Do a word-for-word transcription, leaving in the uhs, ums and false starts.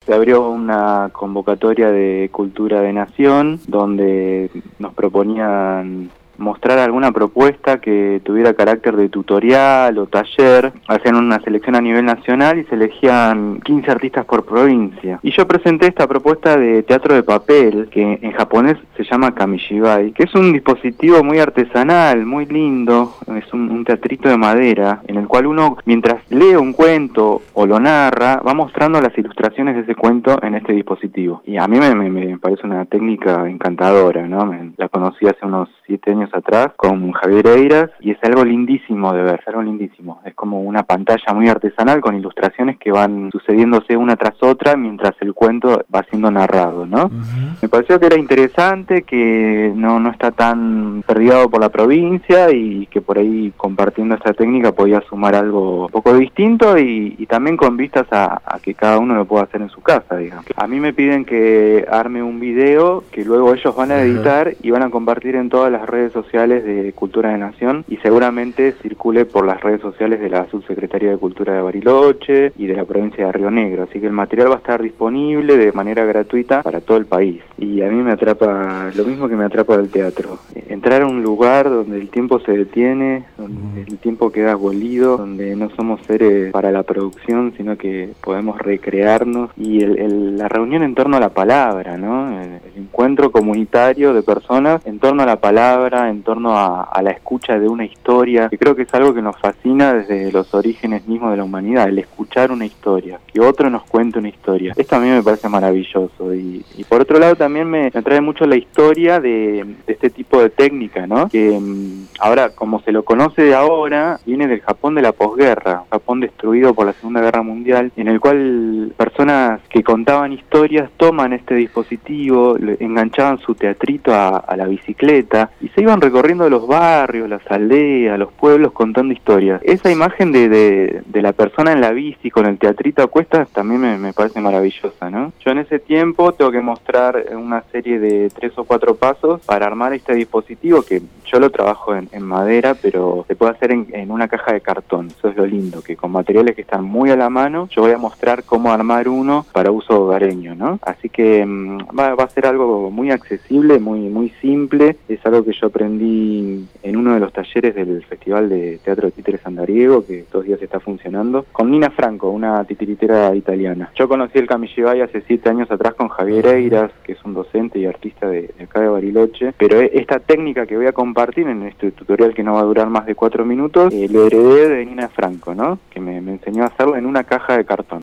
se abrió una convocatoria de Cultura de Nación donde nos proponían mostrar alguna propuesta que tuviera carácter de tutorial o taller. Hacían una selección a nivel nacional y se elegían quince artistas por provincia. Y yo presenté esta propuesta de teatro de papel, que en japonés se llama kamishibai, que es un dispositivo muy artesanal, muy lindo. Es un, un teatrito de madera, en el cual uno, mientras lee un cuento o lo narra, va mostrando las ilustraciones de ese cuento en este dispositivo. Y a mí me, me, me parece una técnica encantadora, ¿no? Me, la conocí hace unos siete años atrás con Javier Eiras y es algo lindísimo de ver, algo lindísimo. Es como una pantalla muy artesanal con ilustraciones que van sucediéndose una tras otra mientras el cuento va siendo narrado, ¿no? Uh-huh. Me pareció que era interesante, que no, no está tan perdido por la provincia y que por ahí compartiendo esta técnica podía sumar algo un poco distinto y, y también con vistas a, a que cada uno lo pueda hacer en su casa, digamos. A mí me piden que arme un video que luego ellos van a editar uh-huh. y van a compartir en todas las redes sociales sociales de Cultura de Nación y seguramente circule por las redes sociales de la Subsecretaría de Cultura de Bariloche y de la provincia de Río Negro, así que el material va a estar disponible de manera gratuita para todo el país. Y a mí me atrapa lo mismo que me atrapa del teatro, entrar a un lugar donde el tiempo se detiene, donde el tiempo queda abolido, donde no somos seres para la producción, sino que podemos recrearnos, y el, el, la reunión en torno a la palabra, ¿no? El, el encuentro comunitario de personas en torno a la palabra, en torno a, a la escucha de una historia, que creo que es algo que nos fascina desde los orígenes mismos de la humanidad, el escuchar una historia, que otro nos cuente una historia. Esto a mí me parece maravilloso y, y por otro lado también me, me atrae mucho la historia de, de este tipo de técnica, ¿no? Que um, ahora, como se lo conoce de ahora, viene del Japón de la posguerra, Japón destruido por la Segunda Guerra Mundial, en el cual personas que contaban historias toman este dispositivo, le enganchaban su teatrito a, a la bicicleta y se iban recorriendo los barrios, las aldeas, los pueblos contando historias. Esa imagen de, de, de la persona en la bici con el teatrito a cuestas también me, me parece maravillosa, ¿no? Yo en ese tiempo tengo que mostrar una serie de tres o cuatro pasos para armar este dispositivo, que yo lo trabajo en, en madera, pero se puede hacer en, en una caja de cartón. Eso es lo lindo, que con materiales que están muy a la mano, yo voy a mostrar cómo armar uno para uso hogareño, ¿no? Así que mmm, va, va a ser algo muy accesible, muy, muy simple. Es algo que yo aprendí en uno de los talleres del Festival de Teatro de Títeres Andariego, que estos días está funcionando, con Nina Franco, una titiritera italiana. Yo conocí el kamishibai hace siete años atrás con Javier Eiras, que es un docente y artista de, de acá de Bariloche, pero esta técnica que voy a compartir en este tutorial, que no va a durar más de cuatro minutos, eh, lo heredé de Nina Franco, ¿no? Que me, me enseñó a hacerlo en una caja de cartón.